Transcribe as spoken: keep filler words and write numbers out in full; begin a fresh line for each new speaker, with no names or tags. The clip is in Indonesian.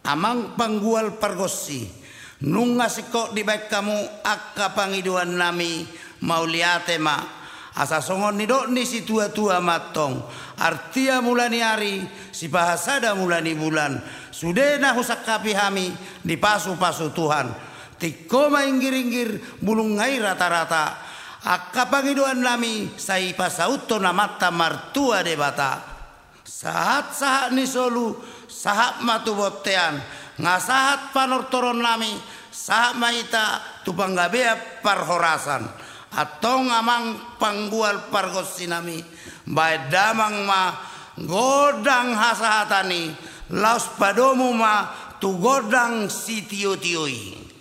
amang panggual pargosi nunga siko di baik kamu akka pangiduan nami mau liate ma asa songon ni dok ni si tua-tua matong artia mulani hari si bahasada mulani bulan sudena husakapi hami di pasu-pasu Tuhan tiko mainggir-inggir bulung ngai rata-rata akka pangiduan nami sai pasauto namata martua debata sahat-sahat ni solu sahat matu botean ngasahat panortoron nami sahat maita tupanggabea parhorasan atau ngamang panggual pargosi nami bae damang ma godang hasahatani laus padomu ma tu godang si tio-tioi.